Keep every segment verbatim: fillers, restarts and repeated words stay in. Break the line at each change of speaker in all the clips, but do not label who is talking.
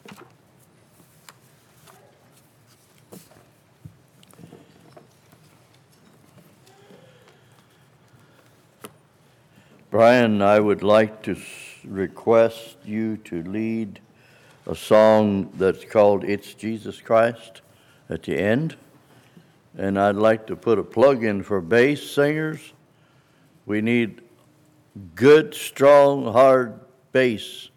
Brian, I would like to request you to lead a song that's called It's Jesus Christ at the end. And I'd like to put a plug in for bass singers. We need good, strong, hard bass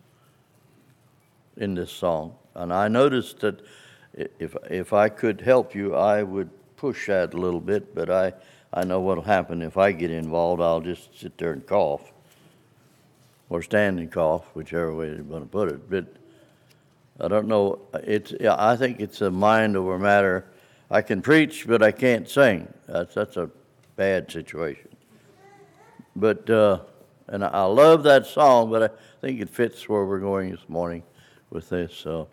in this song. And I noticed that if if I could help you, I would push that a little bit, but I, I know what'll happen if I get involved. I'll just sit there and cough, or stand and cough, whichever way you want to put it. But I don't know. It's yeah, I think it's a mind over matter. I can preach, but I can't sing. That's that's a bad situation. But uh, and I love that song, but I think it fits where we're going this morning with this. So,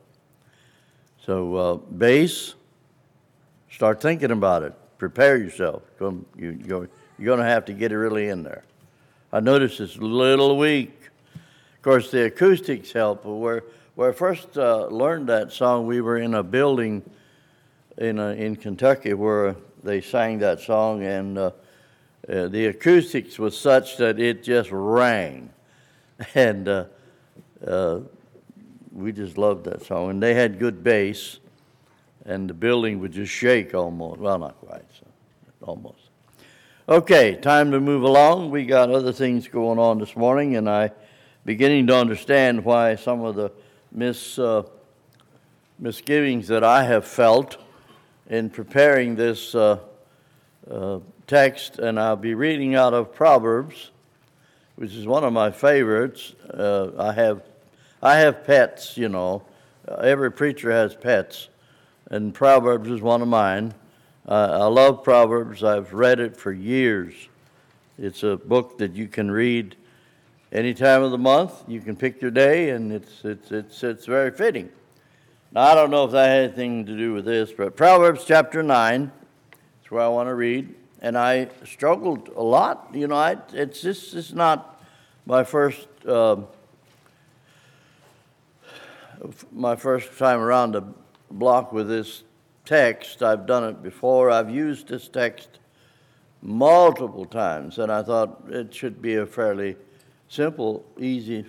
so uh, bass. Start thinking about it. Prepare yourself. Come, you, you're, you're going to have to get it really in there. I noticed it's a little weak. Of course, the acoustics help. Where where I first uh, learned that song, we were in a building in a, in Kentucky where they sang that song, and uh, uh, the acoustics was such that it just rang, and uh, uh, we just loved that song. And they had good bass, and the building would just shake almost. Well, not quite, so almost. Okay, time to move along. We got other things going on this morning, and I beginning to understand why some of the mis, uh, misgivings that I have felt in preparing this uh, uh, text, and I'll be reading out of Proverbs, which is one of my favorites. Uh, I have, I have pets, you know. Uh, every preacher has pets, and Proverbs is one of mine. Uh, I love Proverbs. I've read it for years. It's a book that you can read any time of the month. You can pick your day, and it's it's it's it's very fitting. Now, I don't know if that had anything to do with this, but Proverbs chapter nine is where I want to read. And I struggled a lot. You know, I, it's this is not my first uh, my first time around the block with this text. I've done it before. I've used this text multiple times, and I thought it should be a fairly simple, easy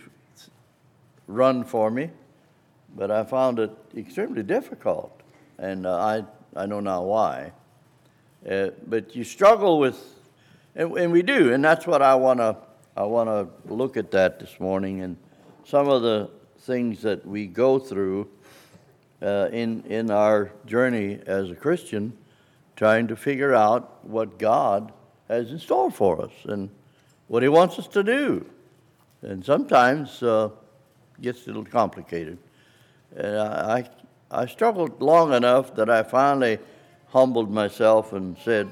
run for me. But I found it extremely difficult, and uh, I I know now why. Uh, but you struggle with, and, and we do, and that's what I wanna I wanna look at that this morning, and some of the things that we go through uh, in in our journey as a Christian, trying to figure out what God has in store for us and what He wants us to do, and sometimes uh, it gets a little complicated. And I, I struggled long enough that I finally humbled myself and said,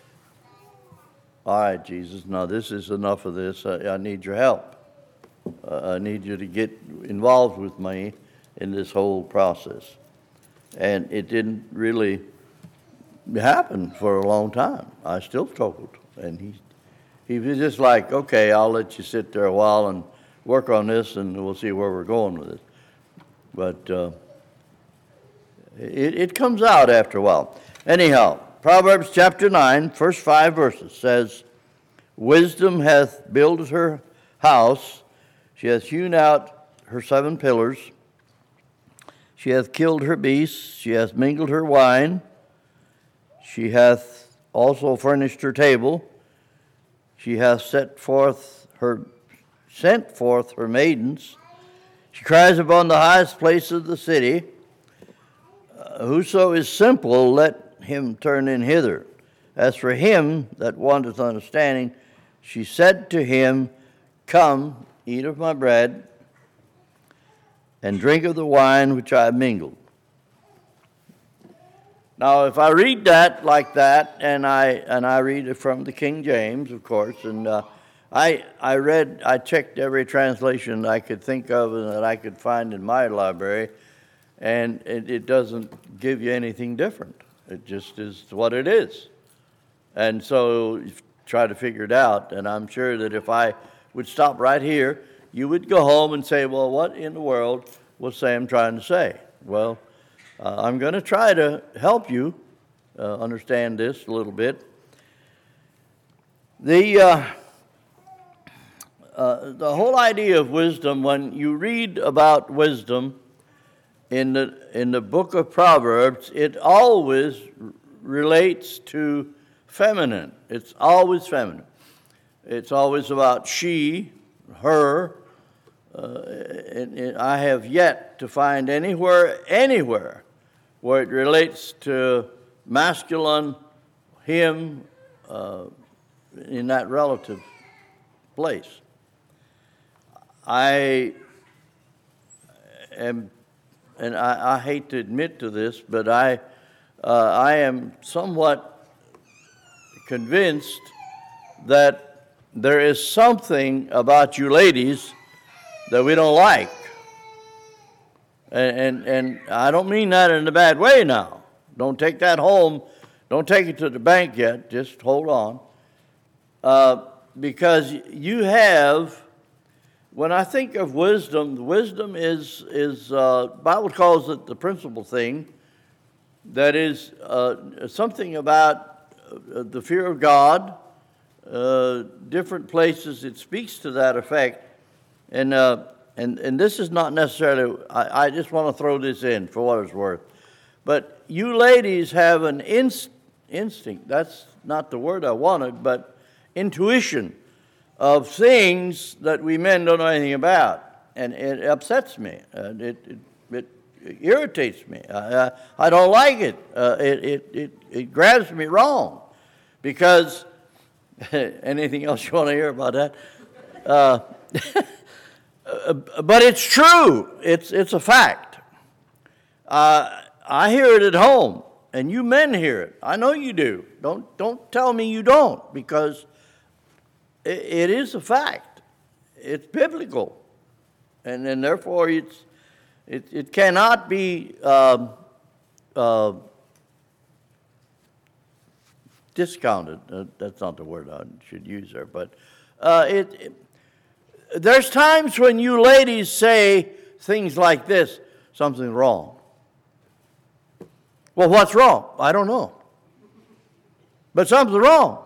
all right, Jesus, now this is enough of this. I, I need your help. Uh, I need you to get involved with me in this whole process. And it didn't really happen for a long time. I still struggled. And he, he was just like, okay, I'll let you sit there a while and work on this, and we'll see where we're going with it. But uh, it, it comes out after a while. Anyhow, Proverbs chapter nine, first five verses says, Wisdom hath builded her house, she hath hewn out her seven pillars, she hath killed her beasts, she hath mingled her wine, she hath also furnished her table, she hath set forth her sent forth her maidens. She cries upon the highest place of the city, uh, Whoso is simple, let him turn in hither. As for him that wanteth understanding, she said to him, Come, eat of my bread, and drink of the wine which I have mingled. Now, if I read that like that, and I and I read it from the King James, of course, and uh, I I read, I checked every translation I could think of and that I could find in my library, and it, it doesn't give you anything different. It just is what it is. And so you try to figure it out, and I'm sure that if I would stop right here, you would go home and say, well, what in the world was Sam trying to say? Well, uh, I'm going to try to help you uh, understand this a little bit. The, uh, uh, the whole idea of wisdom, when you read about wisdom in the, in the book of Proverbs, it always relates to feminine. It's always feminine. It's always about she, her. Uh, and, and I have yet to find anywhere, anywhere, where it relates to masculine, him, uh, in that relative place. I am, and I, I hate to admit to this, but I, uh, I am somewhat convinced that there is something about you ladies that we don't like. And, and, and I don't mean that in a bad way now. Don't take that home. Don't take it to the bank yet. Just hold on. Uh, because you have, when I think of wisdom, wisdom is, is uh, Bible calls it the principal thing. That is uh, something about uh, the fear of God. Uh, different places it speaks to that effect. And, uh, and, and this is not necessarily, I, I just want to throw this in for what it's worth. But you ladies have an inst- instinct, that's not the word I wanted, but intuition of things that we men don't know anything about. And it upsets me. Uh, it, it, it, it irritates me. I, I, I don't like it. Uh, it, it, it. It grabs me wrong. Because, anything else you want to hear about that? Uh, but it's true. It's, it's a fact. Uh, I hear it at home. And you men hear it. I know you do. Don't, don't tell me you don't, because it, it is a fact. It's biblical. And, and therefore, it's, it, it cannot be um, uh, discounted. Uh, that's not the word I should use there. But uh, it, it, there's times when you ladies say things like this, something's wrong. Well, what's wrong? I don't know. But something's wrong.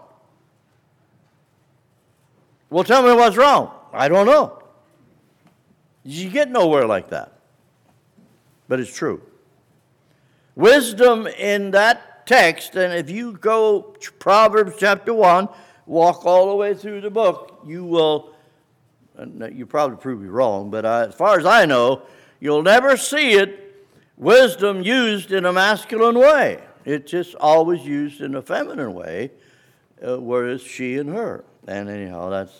Well, tell me what's wrong. I don't know. You get nowhere like that. But it's true. Wisdom in that text, and if you go Proverbs chapter one, walk all the way through the book, you will, and you probably prove me wrong, but I, as far as I know, you'll never see it wisdom used in a masculine way. It's just always used in a feminine way, uh, whereas she and her. And anyhow, that's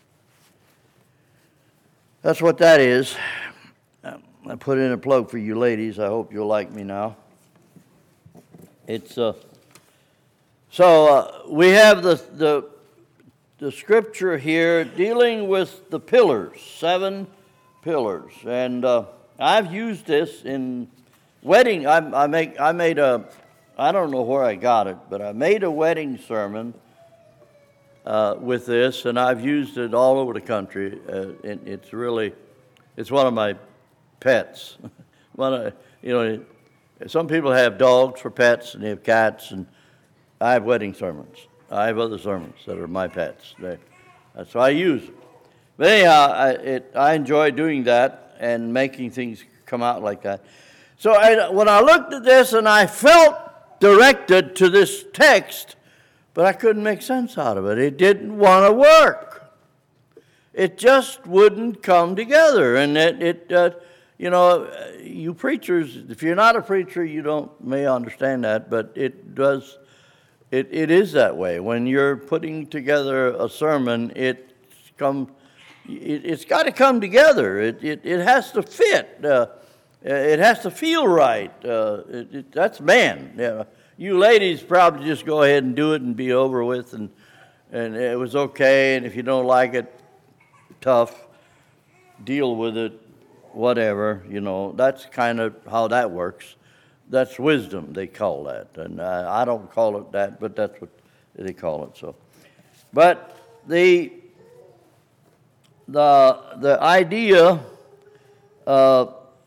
that's what that is. I put in a plug for you ladies. I hope you'll like me now. It's uh, so uh, we have the the the scripture here dealing with the pillars, seven pillars, and uh, I've used this in wedding. I, I make I made a I don't know where I got it, but I made a wedding sermon uh, with this, and I've used it all over the country. Uh, it, it's really it's one of my pets. one of, you know, some people have dogs for pets, and they have cats, and I have wedding sermons. I have other sermons that are my pets. They, so I use it. But anyhow, I, it, I enjoy doing that and making things come out like that. So I, when I looked at this, and I felt directed to this text, but I couldn't make sense out of it. It didn't want to work. It just wouldn't come together. And it, it uh, you know, you preachers, if you're not a preacher, you don't may understand that, but it does, it, it is that way. When you're putting together a sermon, it's come, it, it's got to come together. It, it, it has to fit. Uh, it has to feel right. Uh, it, it, that's man. Yeah. You ladies probably just go ahead and do it and be over with, and and it was okay. And if you don't like it, tough, deal with it, whatever. You know, that's kind of how that works. That's wisdom, they call that, and I, I don't call it that, but that's what they call it. So, but the the the idea uh,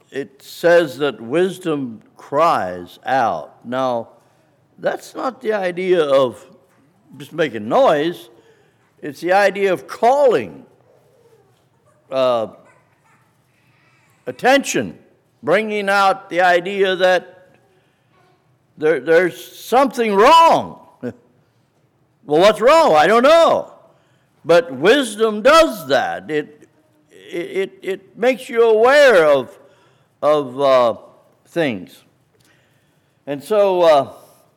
it says that wisdom cries out. Now, that's not the idea of just making noise. It's the idea of calling uh, attention, bringing out the idea that there, there's something wrong. Well, what's wrong? I don't know. But wisdom does that. It it it makes you aware of of uh, things. And so uh,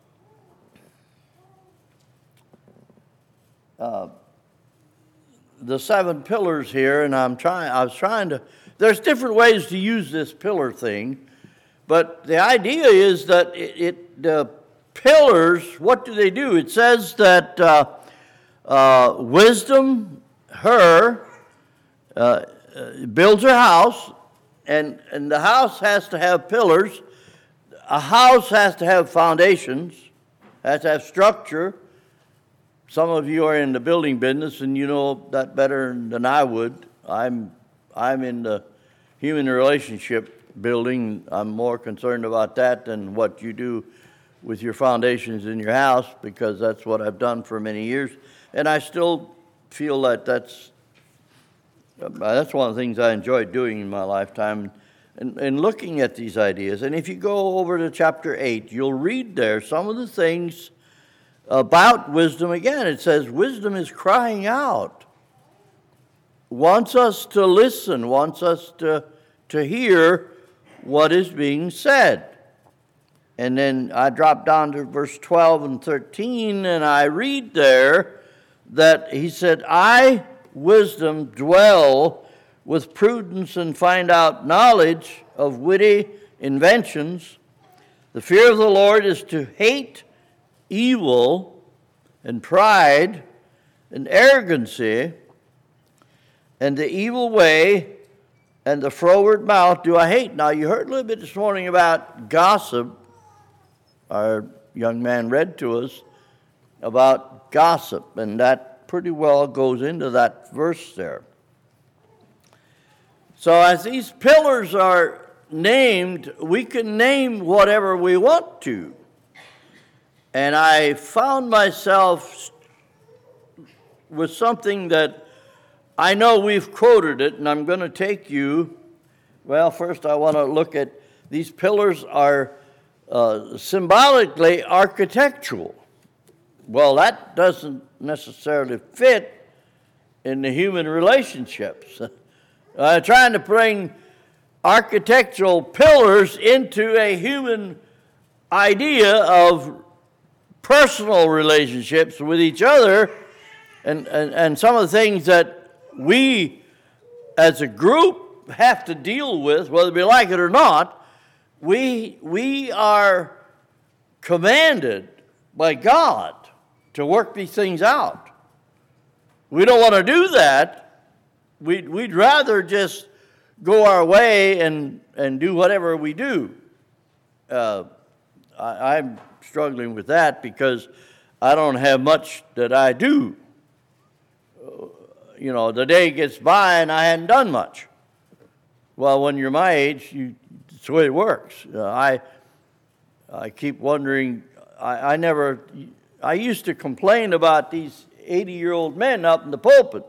uh, the seven pillars here, and I'm trying. I was trying to. There's different ways to use this pillar thing, but the idea is that it, it the pillars. What do they do? It says that uh, uh, wisdom, her, uh, builds her house, and and the house has to have pillars. A house has to have foundations, has to have structure. Some of you are in the building business, and you know that better than I would. I'm I'm in the human relationship building. I'm more concerned about that than what you do with your foundations in your house, because that's what I've done for many years, and I still feel that that's that's one of the things I enjoyed doing in my lifetime, and, and looking at these ideas. And if you go over to chapter eight, you'll read there some of the things about wisdom. Again, it says wisdom is crying out, wants us to listen, wants us to, to hear what is being said. And then I drop down to verse twelve and thirteen, and I read there that he said, I, wisdom, dwell with prudence and find out knowledge of witty inventions. The fear of the Lord is to hate evil and pride and arrogancy, and the evil way and the froward mouth do I hate. Now, you heard a little bit this morning about gossip. Our young man read to us about gossip, and that pretty well goes into that verse there. So as these pillars are named, we can name whatever we want to. And I found myself with something that I know we've quoted it, and I'm going to take you. Well, first I want to look at these pillars are uh, symbolically architectural. Well, that doesn't necessarily fit in the human relationships. Uh, trying to bring architectural pillars into a human idea of personal relationships with each other, and, and, and some of the things that we as a group have to deal with, whether we like it or not, we, we are commanded by God to work these things out. We don't want to do that. We'd, we'd rather just go our way and, and do whatever we do. Uh, I, I'm struggling with that because I don't have much that I do. Uh, you know, the day gets by and I hadn't done much. Well, when you're my age, you, it's the way it works. Uh, I I keep wondering, I, I never, I used to complain about these eighty-year-old men up in the pulpit.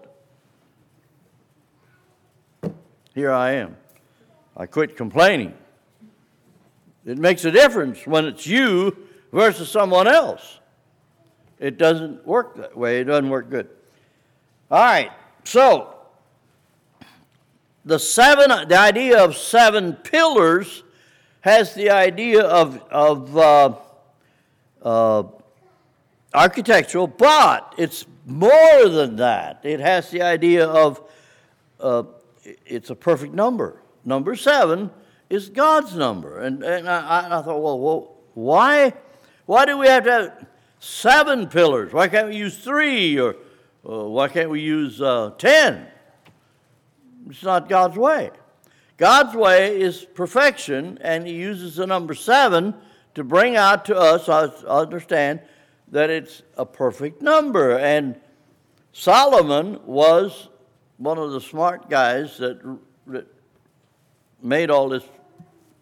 Here I am. I quit complaining. It makes a difference when it's you versus someone else. It doesn't work that way. It doesn't work good. All right. So, the seven, the idea of seven pillars has the idea of, of uh, uh, architectural, but it's more than that. It has the idea of uh, it's a perfect number. Number seven is God's number. And, and I, I thought, well, well, why, why do we have to have seven pillars? Why can't we use three? Or uh, why can't we use uh, ten? It's not God's way. God's way is perfection, and he uses the number seven to bring out to us, I understand, that it's a perfect number. And Solomon was one of the smart guys that, that made all this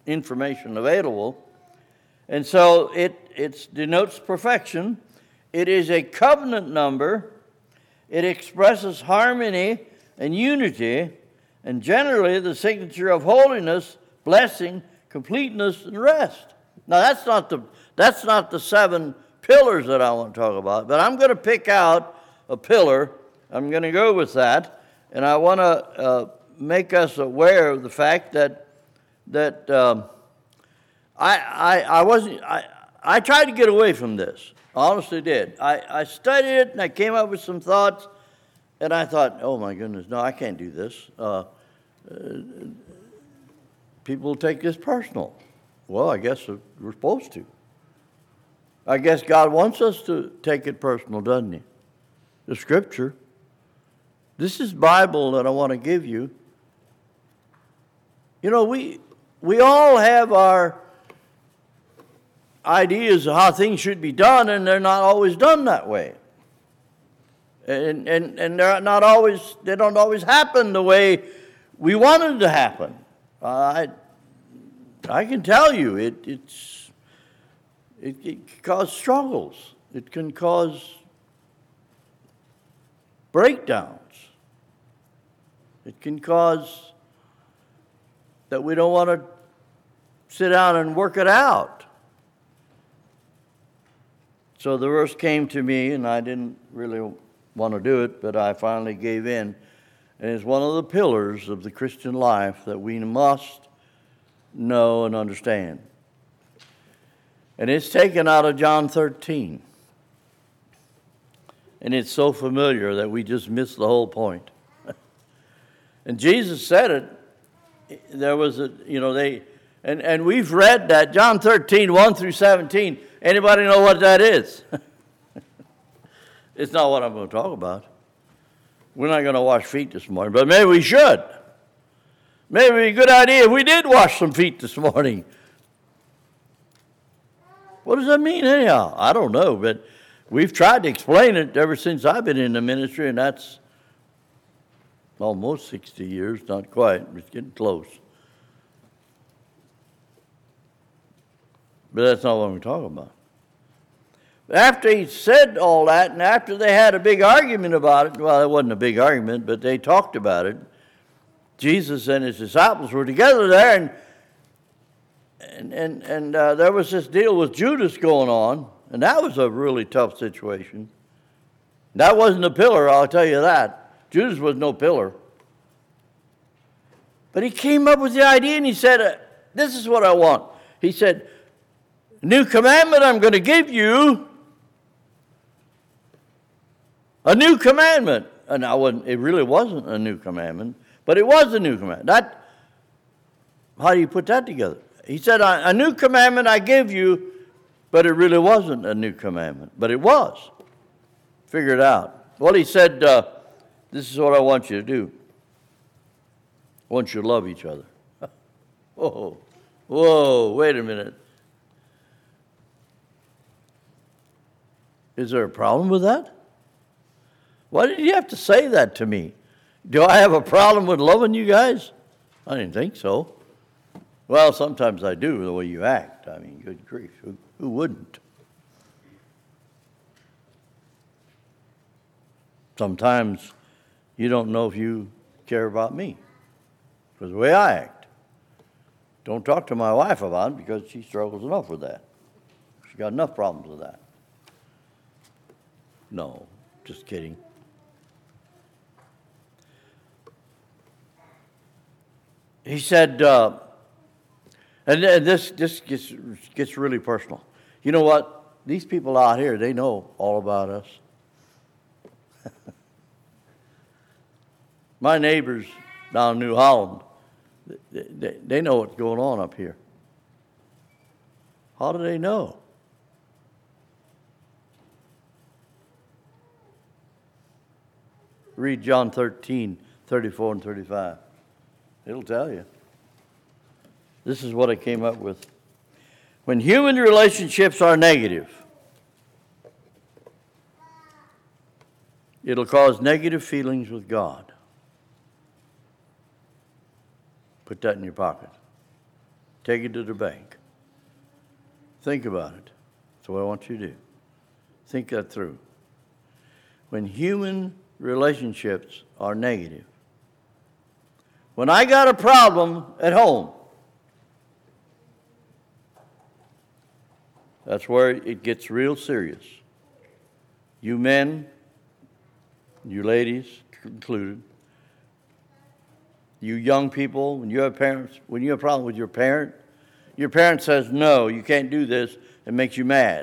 information available. And so it it denotes perfection. It is a covenant number. It expresses harmony and unity, and generally the signature of holiness, blessing, completeness, and rest. Now that's not the that's not the seven pillars that I want to talk about, but I'm going to pick out a pillar. I'm going to go with that, and I want to uh, make us aware of the fact that that um, I, I I wasn't I I tried to get away from this. I honestly did. I, I studied it and I came up with some thoughts, and I thought, oh my goodness, no, I can't do this. Uh, uh, people will take this personal. Well, I guess we're supposed to. I guess God wants us to take it personal, doesn't He? The Scripture. This is Bible that I want to give you. You know, we we all have our ideas of how things should be done, and they're not always done that way. And and and they're not always they don't always happen the way we wanted to happen. Uh, I I can tell you it it's it, it can cause struggles. It can cause breakdowns. It can cause that we don't want to sit down and work it out. So the verse came to me, and I didn't really want to do it, but I finally gave in. And it's one of the pillars of the Christian life that we must know and understand. And it's taken out of John thirteen. And it's so familiar that we just miss the whole point. And Jesus said it. There was a, you know, they, and, and we've read that, John thirteen, one through seventeen. Anybody know what that is? It's not what I'm going to talk about. We're not going to wash feet this morning, but maybe we should. Maybe it'd be a good idea if we did wash some feet this morning. What does that mean anyhow? I don't know, but we've tried to explain it ever since I've been in the ministry, and that's almost sixty years, not quite, it's getting close. But that's not what we're talking about. After he said all that, and after they had a big argument about it, well, it wasn't a big argument, but they talked about it, Jesus and his disciples were together there, and and and, and uh, there was this deal with Judas going on, and that was a really tough situation. That wasn't a pillar, I'll tell you that. Judas was no pillar. But he came up with the idea, and he said, uh, this is what I want. He said, new commandment I'm going to give you. A new commandment. And I wasn't, it really wasn't a new commandment, but it was a new commandment. That, how do you put that together? He said, a new commandment I give you, but it really wasn't a new commandment. But it was. Figure it out. Well, he said, uh, this is what I want you to do. I want you to love each other. Whoa, whoa, wait a minute. Is there a problem with that? Why did you have to say that to me? Do I have a problem with loving you guys? I didn't think so. Well, sometimes I do, the way you act. I mean, good grief, who, who wouldn't? Sometimes you don't know if you care about me because the way I act. Don't talk to my wife about it because she struggles enough with that. She's got enough problems with that. No, just kidding. He said, uh, and, and this this gets gets really personal. You know what? These people out here, they know all about us. My neighbors down in New Holland, they, they, they know what's going on up here. How do they know? Read John thirteen, thirty-four and thirty-five. It'll tell you. This is what I came up with. When human relationships are negative, it'll cause negative feelings with God. Put that in your pocket. Take it to the bank. Think about it. That's what I want you to do. Think that through. When human relationships are negative, when I got a problem at home, that's where it gets real serious. You men, you ladies included, you young people, when you have parents, when you have a problem with your parent, your parent says, no, you can't do this, it makes you mad.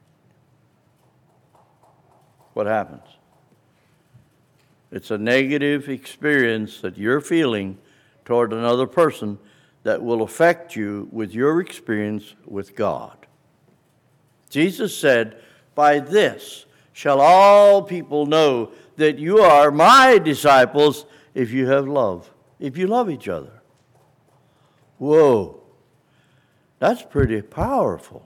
What happens? It's a negative experience that you're feeling toward another person that will affect you with your experience with God. Jesus said, by this shall all people know that you are my disciples if you have love, if you love each other. Whoa, that's pretty powerful.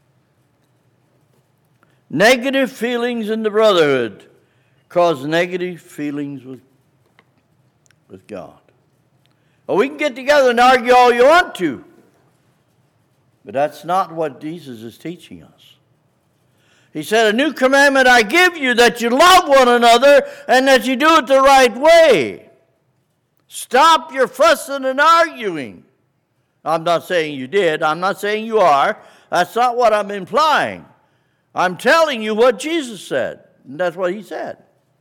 Negative feelings in the brotherhood cause negative feelings with, with God. Well, we can get together and argue all you want to, but that's not what Jesus is teaching us. He said, a new commandment I give you, that you love one another and that you do it the right way. Stop your fussing and arguing. I'm not saying you did. I'm not saying you are. That's not what I'm implying. I'm telling you what Jesus said, and that's what he said.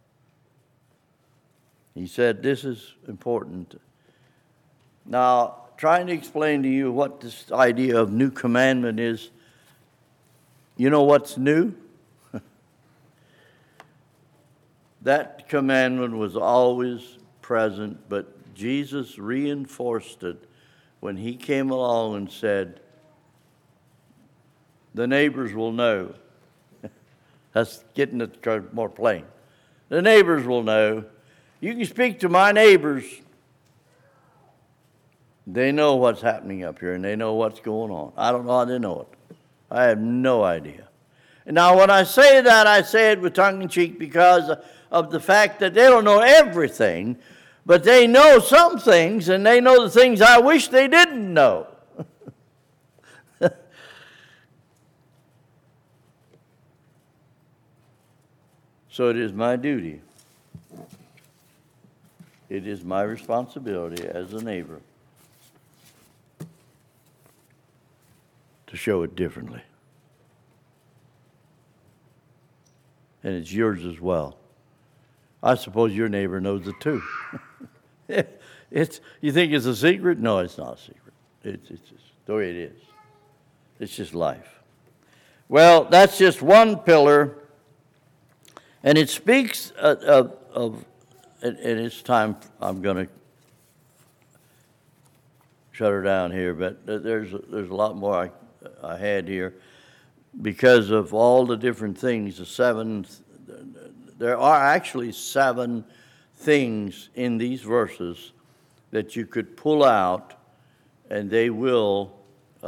He said this is important. Now, trying to explain to you what this idea of new commandment is, you know what's new? That commandment was always present, but Jesus reinforced it when he came along and said, the neighbors will know. That's getting it more plain. The neighbors will know. You can speak to my neighbors. They know what's happening up here, and they know what's going on. I don't know how they know it. I have no idea. And now, when I say that, I say it with tongue-in-cheek because of the fact that they don't know everything, but they know some things, and they know the things I wish they didn't know. So it is my duty. It is my responsibility as a neighbor to show it differently. And it's yours as well. I suppose your neighbor knows it too. it's, you think it's a secret? No, it's not a secret. It's, it's just the way it is. It's just life. Well, that's just one pillar. And it speaks of, of, of and it's time, I'm going to shut her down here, but there's, there's a lot more I, I had here because of all the different things, the seven, there are actually seven things in these verses that you could pull out and they will uh,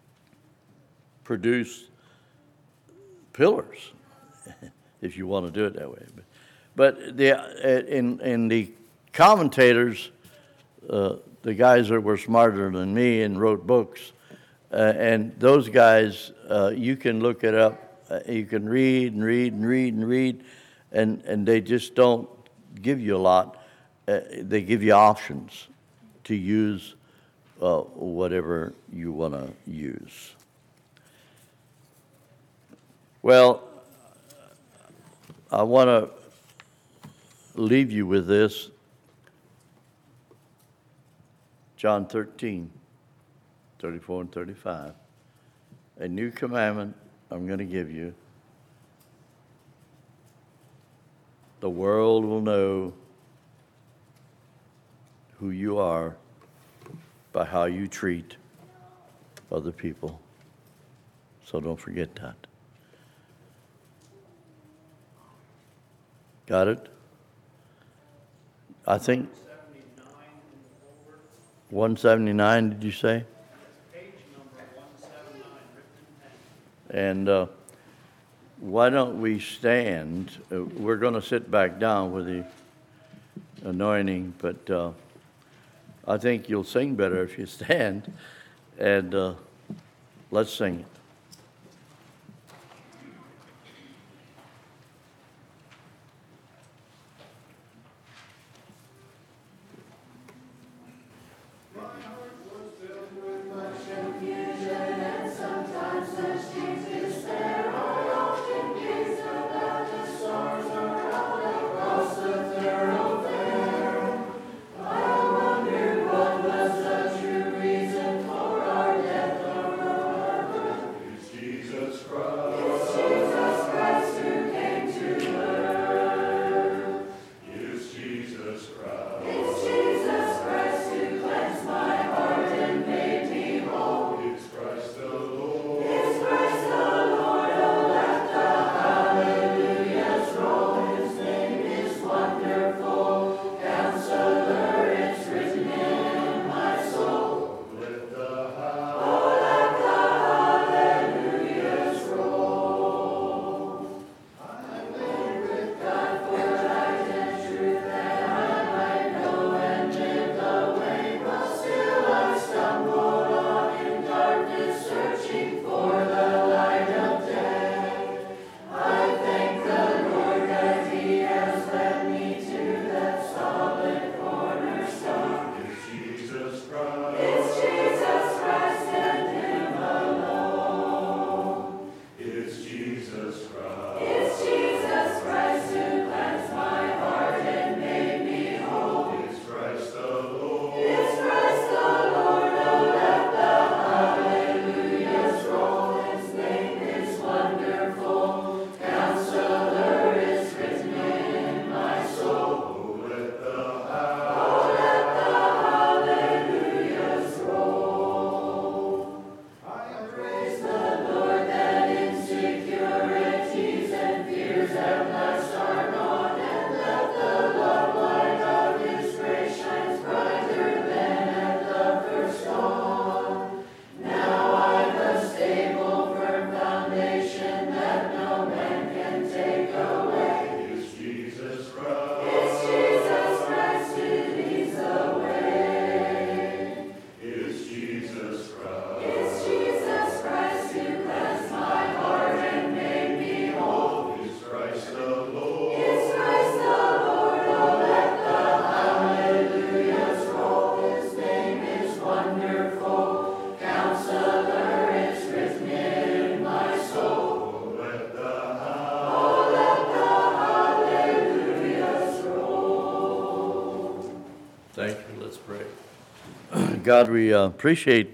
produce pillars. If you want to do it that way. But, but the, in, in the commentators, uh, the guys that were smarter than me and wrote books, uh, and those guys, uh, you can look it up, uh, you can read and read and read and read, and, and they just don't give you a lot. Uh, they give you options to use uh, whatever you want to use. Well, I want to leave you with this. John thirteen, thirty-four and thirty-five. A new commandment I'm going to give you. The world will know who you are by how you treat other people. So don't forget that. Got it? I think one seventy-nine, did you say?
Page number one seventy-nine, written in pen.
And uh, why don't we stand? Uh, we're going to sit back down with the anointing, but uh, I think you'll sing better if you stand. and uh, let's sing it. God, we uh, appreciate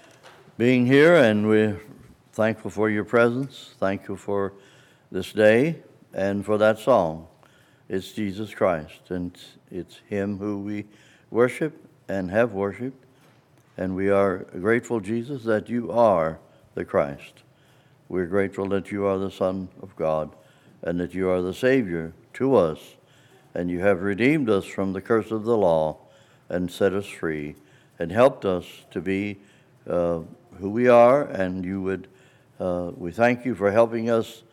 being here, and we're thankful for your presence. Thankful for this day and for that song. It's Jesus Christ, and it's him who we worship and have worshiped. And we are grateful, Jesus, that you are the Christ. We're grateful that you are the Son of God and that you are the Savior to us, and you have redeemed us from the curse of the law and set us free and helped us to be uh, who we are. And you would, uh, we thank you for helping us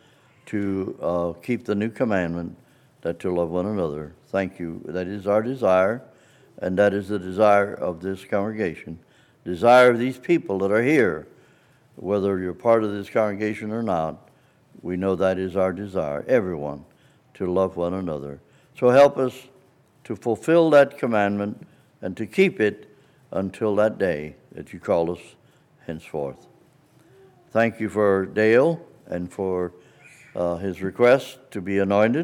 to uh, keep the new commandment, that to love one another. Thank you. That is our desire, and that is the desire of this congregation, desire of these people that are here. Whether you're part of this congregation or not, we know that is our desire, everyone, to love one another. So help us to fulfill that commandment and to keep it until that day that you call us henceforth. Thank you for Dale and for uh, his request to be anointed,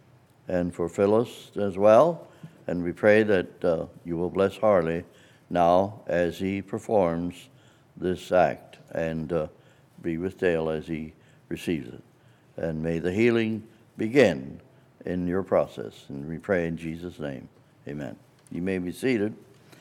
and for Phyllis as well. And we pray that uh, you will bless Harley now as he performs this act, and uh, be with Dale as he receives it. And may the healing begin in your process. And we pray in Jesus' name. Amen. You may be seated.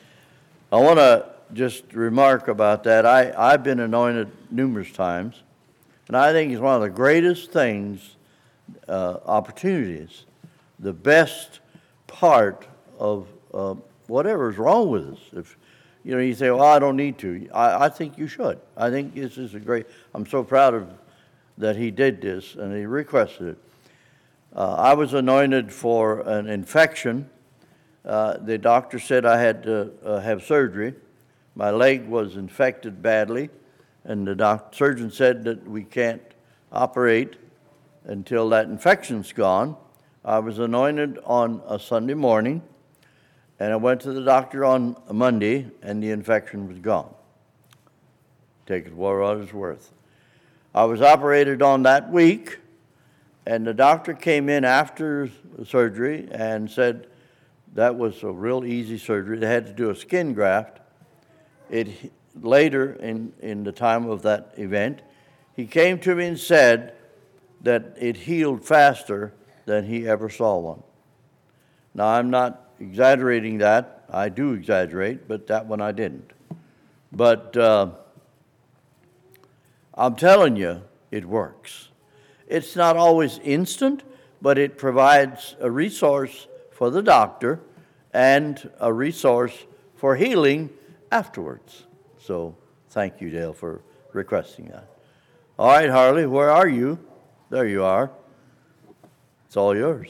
I want to just remark about that. I, I've been anointed numerous times, and I think it's one of the greatest things, uh, opportunities, the best part of uh, whatever is wrong with us. If you know, you say, well, I don't need to. I, I think you should. I think this is a great, I'm so proud of that he did this, and he requested it. Uh, I was anointed for an infection. Uh, the doctor said I had to uh, have surgery My leg was infected badly, and the doc, surgeon said that we can't operate until that infection's gone. I was anointed on a Sunday morning, and I went to the doctor on a Monday, and the infection was gone. Take it for what it's worth. I was operated on that week, and the doctor came in after the surgery and said that was a real easy surgery. They had to do a skin graft. It later in, in the time of that event, he came to me and said that it healed faster than he ever saw one. Now, I'm not exaggerating that. I do exaggerate, but that one I didn't. But uh, I'm telling you, it works. It's not always instant, but it provides a resource for the doctor and a resource for healing afterwards. So thank you, Dale, for requesting that. All right, Harley, where are you? There you are. It's all yours.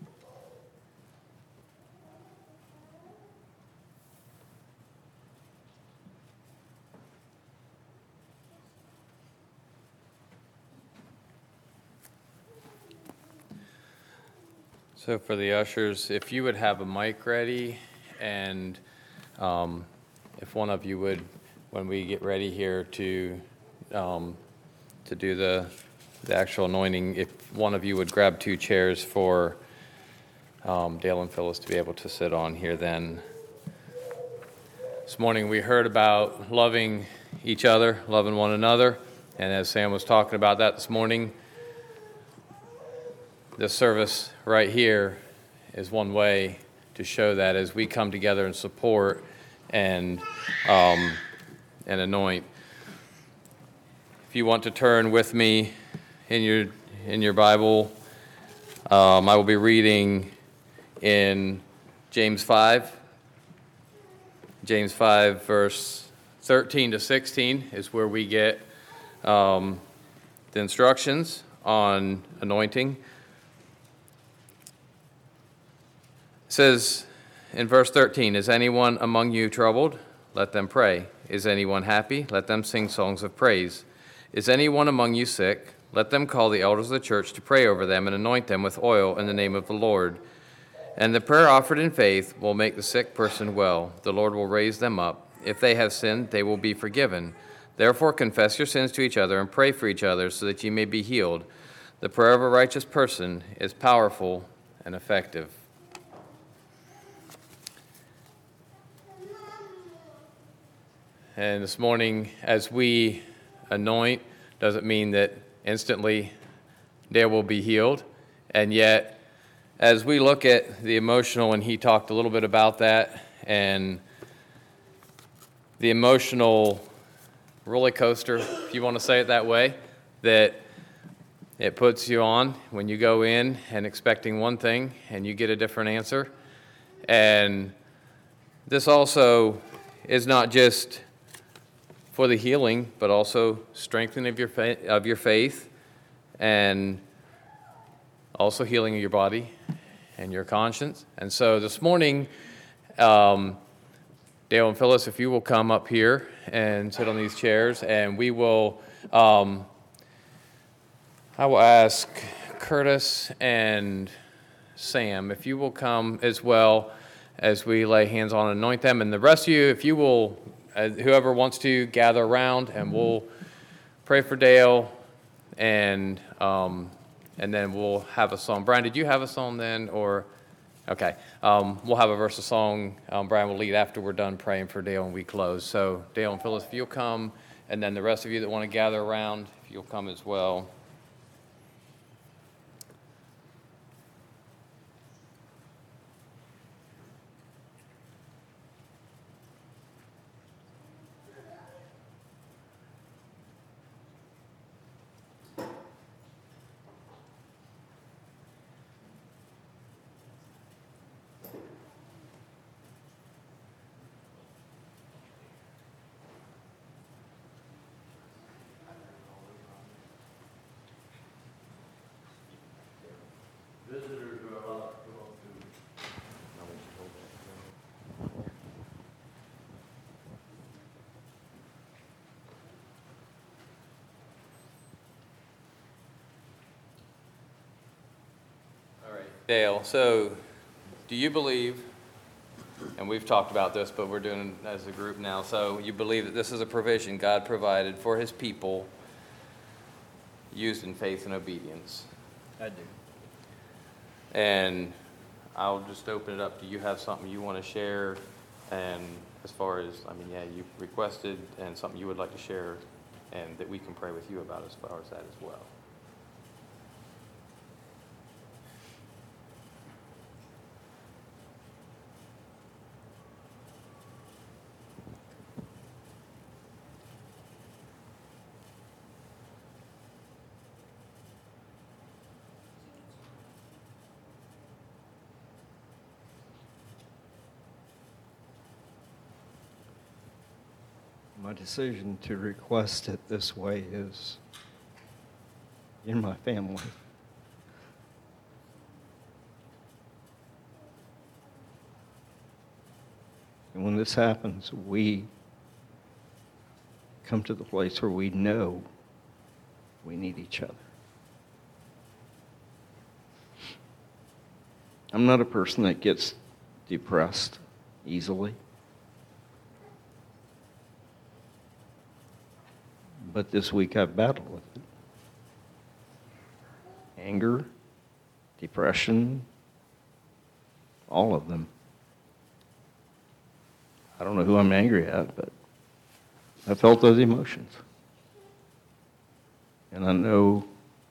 So for the ushers, if you would have a mic ready, and um, if one of you would, when we get ready here to um, to do the the actual anointing, if one of you would grab two chairs for um, Dale and Phyllis to be able to sit on here then. This morning we heard about loving each other, loving one another, and as Sam was talking about that this morning, this service right here is one way to show that as we come together and support and um, and anoint. If you want to turn with me in your in your Bible, um, I will be reading in James five. James five, verse thirteen to sixteen is where we get um, the instructions on anointing. It says in verse thirteen, "Is anyone among you troubled? Let them pray. Is anyone happy? Let them sing songs of praise. Is anyone among you sick? Let them call the elders of the church to pray over them and anoint them with oil in the name of the Lord. And the prayer offered in faith will make the sick person well. The Lord will raise them up. If they have sinned, they will be forgiven. Therefore confess your sins to each other and pray for each other so that you may be healed. The prayer of a righteous person is powerful and effective." And this morning, as we anoint, doesn't mean that instantly Dale will be healed. And yet, as we look at the emotional, and he talked a little bit about that, and the emotional roller coaster, if you want to say it that way, that it puts you on when you go in and expecting one thing and you get a different answer. And this also is not just for the healing, but also strengthening of your fa- of your faith, and also healing of your body and your conscience. And so this morning, um, Dale and Phyllis, if you will come up here and sit on these chairs, and we will, um, I will ask Curtis and Sam, if you will come as well as we lay hands on and anoint them. And the rest of you, if you will, Uh, whoever wants to, gather around, and we'll pray for Dale, and um, and then we'll have a song. Brian, did you have a song then, or okay? Um, we'll have a verse of song. Um, Brian will lead after we're done praying for Dale and we close. So Dale and Phyllis, if you'll come, and then the rest of you that want to gather around, if you'll come as well. Dale, so do you believe, and we've talked about this, but we're doing it as a group now, so you believe that this is a provision God provided for his people used in faith and obedience?
I do.
And I'll just open it up. Do you have something you want to share? And as far as, I mean, yeah, you requested and something you would like to share and that we can pray with you about as far as that as well.
My decision to request it this way is in my family. And when this happens, we come to the place where we know we need each other. I'm not a person that gets depressed easily. But this week I've battled with it. Anger, depression, all of them. I don't know who I'm angry at, but I felt those emotions. And I know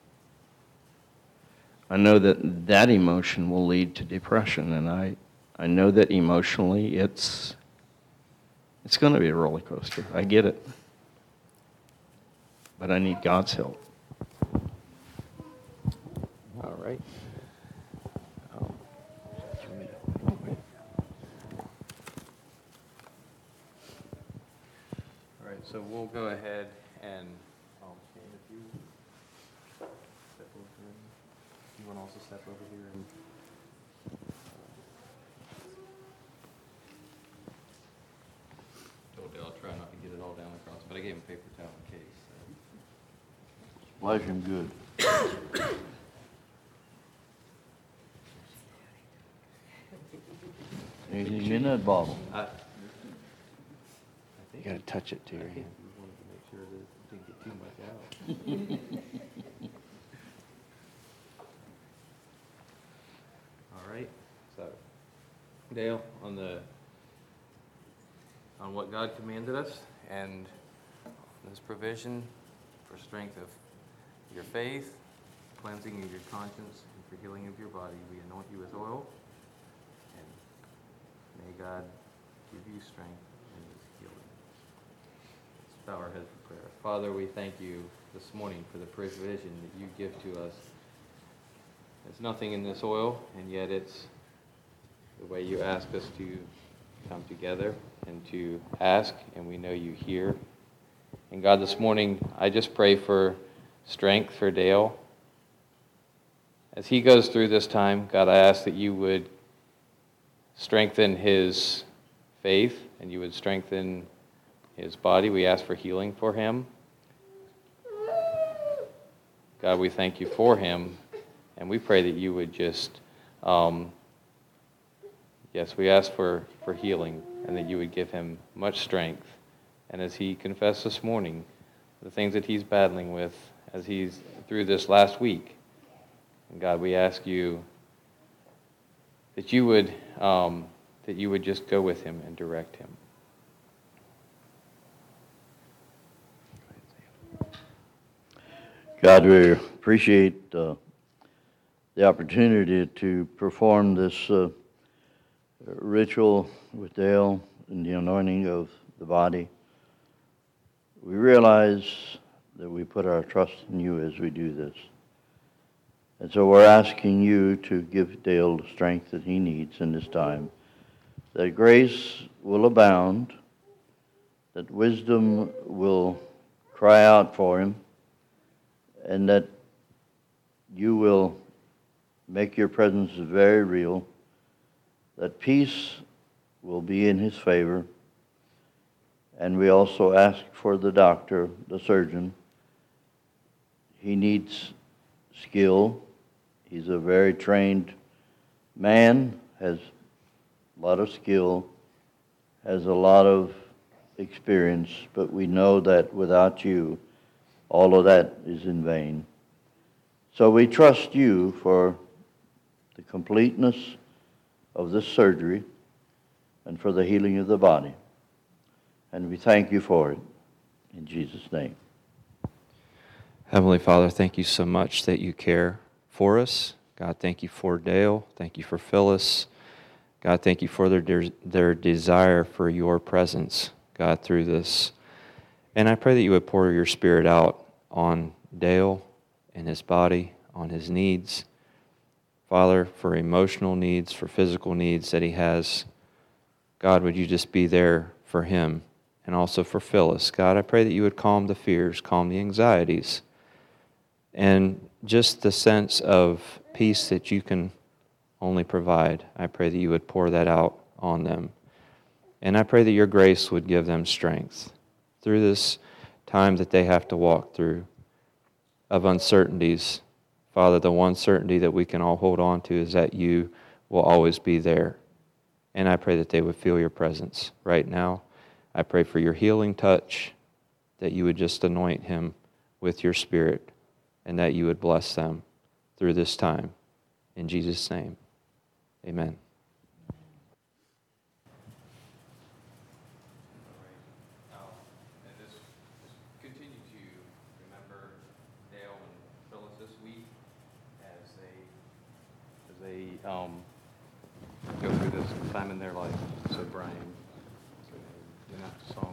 I know that that emotion will lead to depression, and I, I know that emotionally it's it's going to be a roller coaster. I get it. But I need God's help.
All right. Um, All right, so we'll go ahead and, um, Shane, if you step over here, you want to also step over here and. Told Dale I'll try not to get it all down across, but I gave him paper towel in case. So.
Splash him good. Anything in that bottle?
I, I
You
think
got to touch it to
I
your
think
hand.
we wanted to make sure that it didn't get too much out. All right, so Dale, on the, on what God commanded us and this provision for strength of your faith, cleansing of your conscience, and for healing of your body, we anoint you with oil, and may God give you strength in his healing. Let's bow our heads for prayer. Father, we thank you this morning for the provision that you give to us. There's nothing in this oil, and yet it's the way you ask us to come together and to ask, and we know you hear. And God, this morning, I just pray for strength for Dale. As he goes through this time, God, I ask that you would strengthen his faith and you would strengthen his body. We ask for healing for him. God, we thank you for him, and we pray that you would just, um, yes, we ask for, for healing and that you would give him much strength. And as he confessed this morning, the things that he's battling with as he's through this last week, and God, we ask you that you would um, that you would just go with him and direct him.
God, we appreciate uh, the opportunity to perform this uh, ritual with Dale and the anointing of the body. We realize that we put our trust in you as we do this. And so we're asking you to give Dale the strength that he needs in this time, that grace will abound, that wisdom will cry out for him, and that you will make your presence very real, that peace will be in his favor. And we also ask for the doctor, the surgeon. He needs skill. He's a very trained man has a lot of skill, has a lot of experience, but we know that without you, all of that is in vain. So we trust you for the completeness of this surgery and for the healing of the body. And we thank you for it. In Jesus' name.
Heavenly Father, thank you so much that you care for us. God, thank you for Dale. Thank you for Phyllis. God, thank you for their, de- their desire for your presence, God, through this. And I pray that you would pour your Spirit out on Dale and his body, on his needs. Father, for emotional needs, for physical needs that he has. God, would you just be there for him and also for Phyllis. God, I pray that you would calm the fears, calm the anxieties, and just the sense of peace that you can only provide. I pray that you would pour that out on them. And I pray that your grace would give them strength through this time that they have to walk through of uncertainties. Father, the one certainty that we can all hold on to is that you will always be there. And I pray that they would feel your presence right now. I pray for your healing touch, that you would just anoint him with your Spirit, and that you would bless them through this time. In Jesus' name, amen.
And just, just continue to remember Dale and Phyllis this week as they, as they um, go through this time in their life. So Brian, so, you know, song.